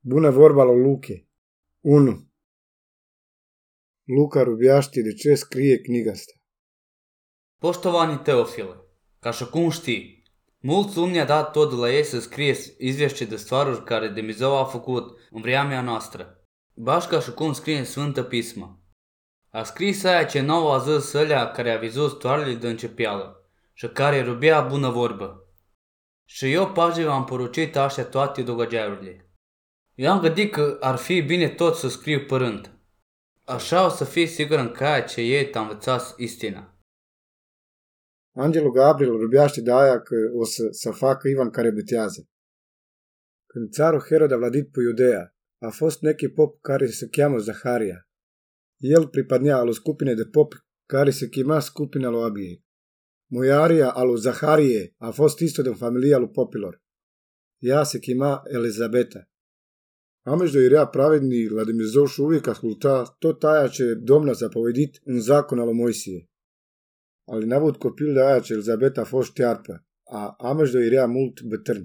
Bună vorba lui Luche. 1. Luka rubijašti de ce skrije knjiga asta. Poštovani Teofile, ca și cum știi, mulți lumea a dat tot de la ei să scrie izvješće de stvaruri care Dumnezeu a făcut în vremea noastră. Baš ca și cum scrie în Sfântă Pismă. A scris aia ce nouă a zis ălea care a văzut stvarele de începeală și care rubea bună vorbă. Și eu paje v-am porucit așa toate dogăgearurile. Eu am gândit că ar fi bine tot să scriu pe rând. Așa o să fii sigur în ceea ce ei te-a învățat istina. Angelul Gabriel rubijaște de aia că o să facă Ivan care bătează. Când țarul Herod a vladit pe Iudeea, a fost neki pop care se cheamă Zaharia. El pripadnea alu skupine de pop care se chema skupina lui Abije. Mojaria alu Zaharie a fost isto din familia lui popilor. Ea se chema Elizabeta. Amejdo irea pravedni la Dumnezeu și uvijek asculta tot aia ce Domnul s-a povedit în zakon al lui Moisie. Ali n-a avut copil de aia ce Elizabeta a fost ștearpă, a amejdo irea mult bătrân.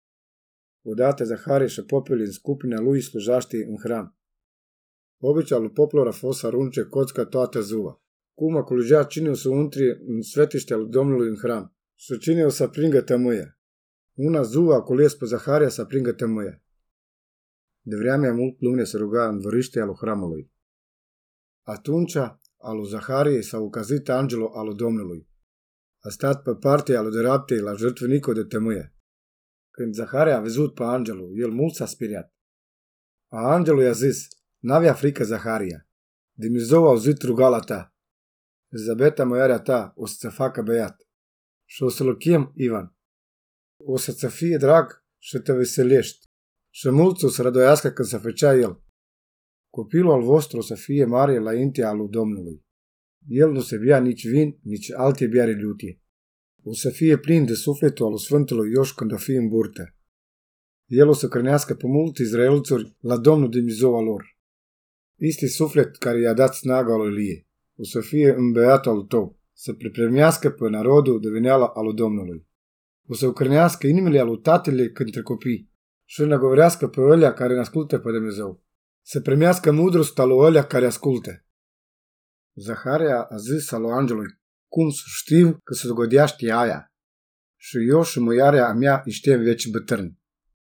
Odată Zaharie și popii în skupina lui slujaște în hram. Običaj lui popilor a fost să arunce kocka toată ziua. Kuma culugea cine o să intri în svetiștea lui Domnului în hram și cine o să pringă tămâia. Una ziua a cules pe Zaharia să pringă tămâia. De vremea mult lume se ruga în văriștea lui hramului. Atunci, alu Zaharie s-a ukazit angelul al Domnului. A stat pe partea lui dreaptei la jertvenicul de tămâie. Când Zaharia a văzut pe angelul, el mult s-a speriat. Angelul i-a zis: "N-avea frică, Zaharia. Dumnezeu a auzit rugala ta. Elizabeta, măiarea ta, o să-ți facă băiat. Și o să-l chem Ivan. O să-ți fie drag și te veselești. Și mulți o să rădoiască când se făcea el. Copilul al vostru o să fie mare la intea lui Domnului. El nu se bea nici vin, nici alte biare lutie. O să fie plin de sufletul al Sfântului Ioș când o fi în burtă. El o să crânească pe mulți izraelțuri la Domnul Dumnezeu al lor. Este suflet care i-a dat snaga lui Ilie. O să fie îmbăiatul al tău, să pripremească pe narodul de veneala al lui Domnului. O să ucrânească inimile al lui tatăle către copii și năgoverească pe ălea care ne ascultă pe Dumnezeu. Să primească mudrostea lui ălea care ascultă." Zaharia a zis al lui angelului: "Cum să știu că se dogodeaște aia? Și eu și măiarea a mea știm veci bătrâni."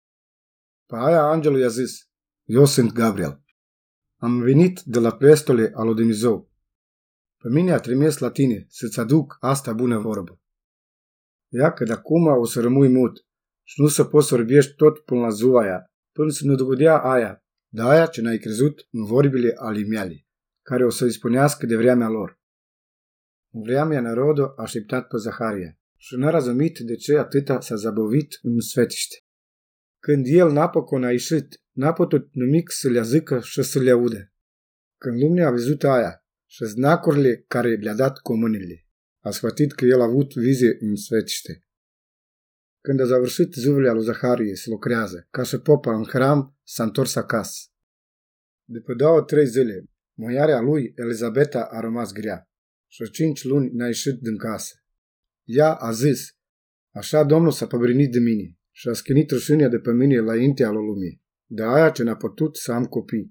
Pe aia angelul i-a zis: "Eu sunt Gabriel. Am venit de la prestole al lui Dumnezeu. Pe mine a trimis la tine să-ți aduc asta bună vorbă. Ia că de acum o să rămâi mut și nu să poți să vorbești tot până la ziua aia, până să nu dogodea aia, de aia ce n-ai crezut în vorbile ale mele, care o să-i spunească de vremea lor." În vremea narodul a așteptat pe Zaharia și n-a razumit de ce atâta s-a zabăvit în svetiște. Când el napocon a ieșit, n-a putut nimic să le zică și să le audă. Când lumea a văzut aia și znacurile care le-a dat cu mâinile, a sfătit că el a avut vize în svetiște. Când a zavârșit zilele lui Zaharie să lucrează, ca și popa în hram, s-a întors acasă. După 2-3 zile, moiarea lui, Elizabeta, a rămas grea și 5 luni n-a ieșit din casă. Ea a zis: "Așa Domnul s-a păbrinit de mine și a schinit rușinea de pe mine la intea lui lumii, de aia ce n-a putut să am copii."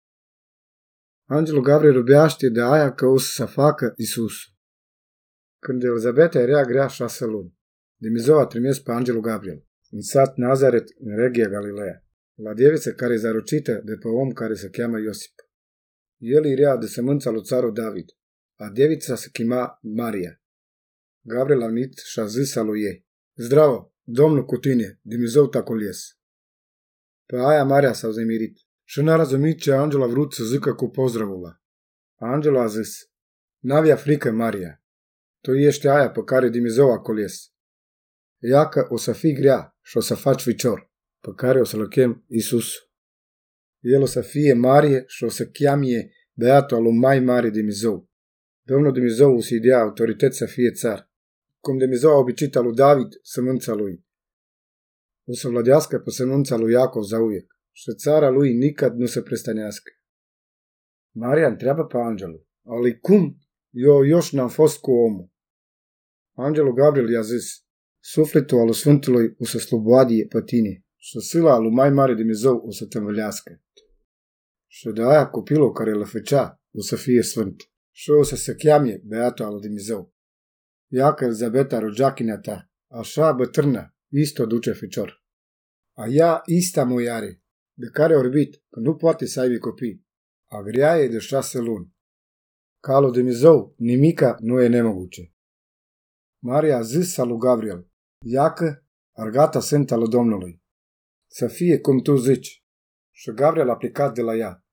Angelul Gabriel rubeaște de aia că o să se facă Iisus. Când Elizabeta era grea 6 luni, Dumnezeu a trimis pe Angelul Gabriel în sat Nazaret, în regia Galileea, la deviță care e zarucită de pe om care se cheamă Iosip. El era de sămânța lui țarul David, a devița se chema Maria. Gabriel a venit și a zis lui ei: "Zdravo, Domnul cu tine, Dumnezeu t-a cules." Pe aia Maria s-a zămirit și n-a razumit ce Angel a vrut să zică cu pozdravul ăla. Angelul a zis: "N-avea frică, Maria. Tu ești aia pe care Dumnezeu a cules. Ia că o să fii grea și o să faci ficior, pe care o să-l chem Iisus. El o să fie mare și o să cheamie beatul al mai mare Dumnezeu. Domnul Dumnezeu o să-i dea autorități să fie țar, cum Dumnezeu a obicit al lui David, sămânța lui. O să vlădească pe sămânța lui Iacov zauiec și țara lui nicăd nu se prestănească." Maria întreabă pe angelul: "Ali cum? Eu n-am fost cu omul." Angelul Gabriel i-a zis: "Sufletul al Sfântului o să sluboadie pe tine și sila lui mai mare Dumnezeu o să te învălească. Și de aia copilul care îl făcea o să fie sfânt și o să se cheame Beatul al lui Dumnezeu. Ia că Elizabeta rogeachinea ta, așa bătrână, isto o duce ficior. A ea ista moiare, de care a orbit că nu poate să aibă copii. A grea e de 6 luni. Ca lui Dumnezeu nimica nu e nemoguće. Maria a zis lui Gabriel, iacă, argata sfânta lui Domnului. Să fie cum tu zici. Și Gabriel a plecat de la ea.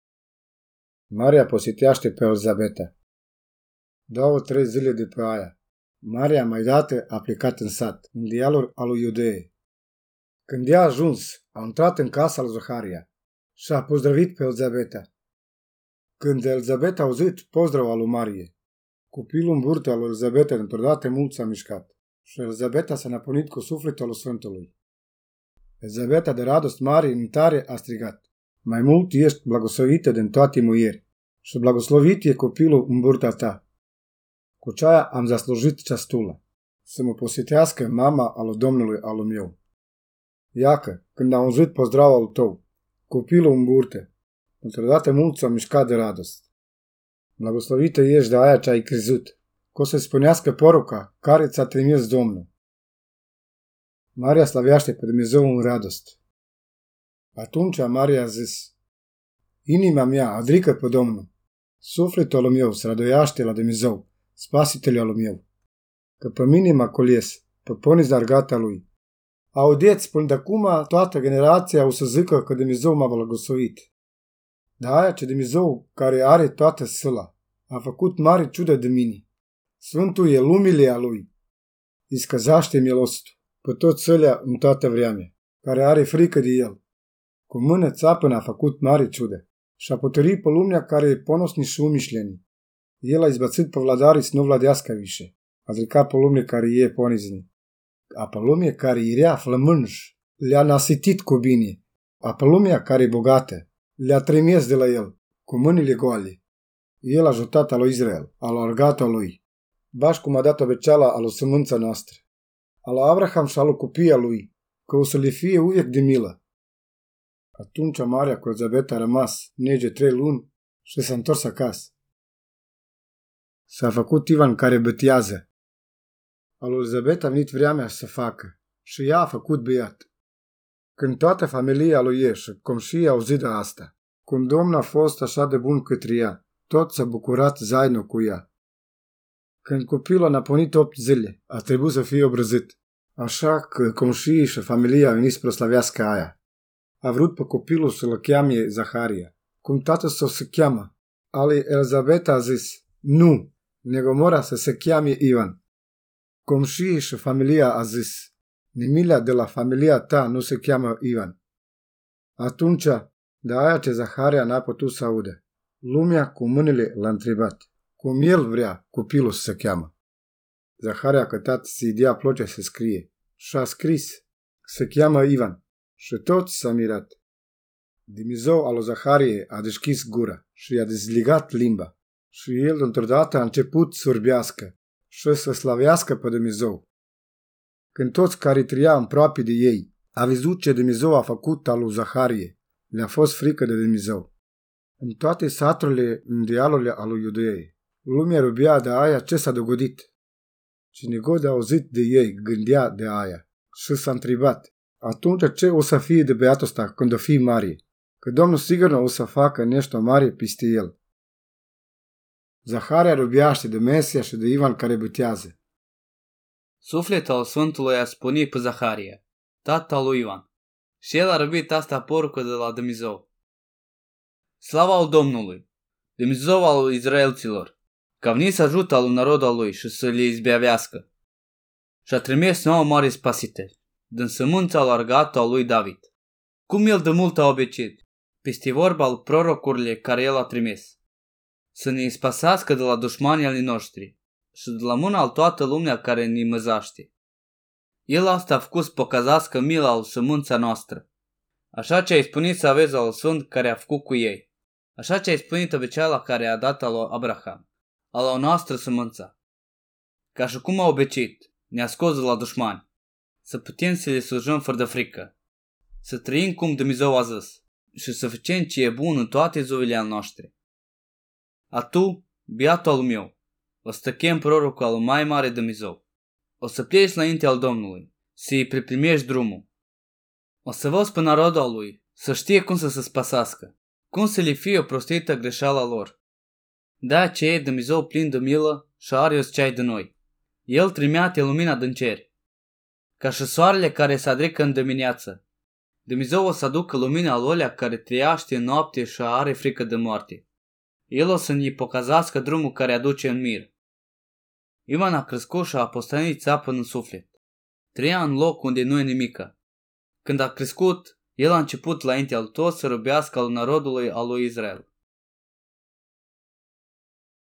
Maria positește pe Elizabeta. 2-3 zile după aia, Maria mai dată a plecat în sat, în dealul al lui Iudee. Când ea a ajuns, a intrat în casa lui Zaharia și a pozdravit pe Elizabeta. Când Elizabeta a auzit pozdravul lui Marie, copilul în burtă al lui Elizabeta dintr-o dată mult s-a mișcat și Elizabeta s-a napunit cu sufletul lui Sfântului. Elizabeta de radost mare în tare a strigat, mai mult ești blagoslovită din toate muieri și blagoslovit e copilul în burta ta. Cu ceaia am zaslujit ceastula, să mă positească mama al lui Domnului al meu. Iacă, când am auzit pozdravul tău, copilul în burtă, într-o dată mult s-a mișcat de radost. Blagoslovită ești de aia ce ai crezut, că o să spunească poruca care ți-a trimis Domnul. Maria slavește pe Dumnezeu în radost. Atunci Maria a zis, inima mea adrică pe Domnul, sufletul al meu se radoiaște la Dumnezeu, spasitele al meu, că pe mine m-a coles, pe poniți dargata lui. Audeți, până de acum toată generația o să zică că Dumnezeu m-a blagoslovit. Dar aia ce Dumnezeu, care are toată sila, a făcut mare ciudă de mine. Sfântul e lumile a lui. Îi scăzaște milostul pe toți sălea în toată vremea, care are frică de el. Cu mână țapână a făcut mare ciudă și a potărit pe lumea care e ponosni și umișleni. El a izbățit pe vladarii să nu vladească više, a zicat pe lumea care e ponizni. A pe lumea care e rea flămânj, le-a nasitit cu bine. A pe lumea care e bogată, le-a trimis de la el, cu mâinile goale. El a ajutat al lui Israel, a alergat al lui, bași cum a dat obeceala a lui sămânța noastră, a lui Abraham și a lui copiii lui, că o să le fie uvec de milă. Atunci Maria cu Elizabeta a rămas nege 3 luni și s-a întors acasă. S-a făcut Ivan care bătează. A lui Elizabeta a venit vremea să facă și ea a făcut băiat. Când toată familia lui ei și comșii au auzit de asta, cum Domnul a fost așa de bun către ea, tot s-a bucurat zainul cu ea. Când copilul a napunit 8 zile, a trebuit să fie obrăzit, așa că comșii și familia au venit să proslavească aia. A vrut pe copilul să-l cheame Zaharia, cum tatăl său se cheamă. Ali Elizabeta a zis, nu, negomora să se cheame Ivan. Comșii și familia a zis, nimilea de la familia ta nu se cheamă Ivan. Atunci, de aia ce Zaharia n-a putut să audă, lumea cu mâinile l-a întrebat, cum el vrea copilul să se cheamă. Zaharia a cătat să-i dea plăcere să scrie și a scris, se cheamă Ivan, și toți s-a mirat. Dumnezeu al lui Zaharie a deschis gura și i-a dezligat limba și el într-o dată a început să vorbească și să slavească pe Dumnezeu. Când toți care trăia aproape de ei a văzut ce Dumnezeu a făcut al lui Zaharie, le-a fost frică de Dumnezeu. În toate saturile în dealurile al lui Iudei, lumea rubia de aia ce s-a dogodit. Cine god a auzit de ei gândea de aia și s-a întrebat, atunci ce o să fie de băiatul ăsta când o fi mare? Că Domnul sigur o să facă nešto mare peste el. Zaharia rubeaște de Mesia și de Ivan care bătează. Sufletul Sfântului a spunit pe Zaharia, tatăl lui Ivan, și el a răbit asta porucă de la Dumnezeu. Slava al Domnului, Dumnezeu al Izraelților, că a venit să ajută al narodul lui și să le izbeavească. Și a trimis nouă mare spasitor, din sămânța largată a lui David, cum el de mult a obicit, peste vorba al prorocurile care el a trimis, să ne spasească de la dușmanii ale noștri și de la mâna al toată lumea care ne măzaște. El asta a făcut să păcăzească mila al sămânța noastră, așa ce ai spunit să aveți al Sfânt care a făcut cu ei, așa ce ai spunit obiceiala care a dat al lui Abraham, al la noastră sămânța. Ca și cum a obicit, ne-a scos de la dușmani, să putem să le slujim fără de frică, să trăim cum Dumnezeu a zis și să facem ce e bun în toate zilele ale noastre. A tu, biatul al meu, o să te chem prorocul al mai mare Dumnezeu. O să pleci înainte al Domnului, să-i primești drumul. O să văzi pe narodul al lui, să știe cum să se spasească, cum să le fie oprostită greșeala lor. De aceea Dumnezeu plin de milă și are ceai de noi. El trimite lumina din cer. Ca și soarele care se adrecă în dimineață. Dumnezeu o să aducă lumina alolea care trăiește în noapte și are frică de moarte. El o să ne pokazească drumul care aduce în mir. Ioan a crescut și a postanit țapă în suflet. Trăia în loc unde nu e nimica. Când a crescut, el a început înainte al tot să rubească al narodului al lui Israel.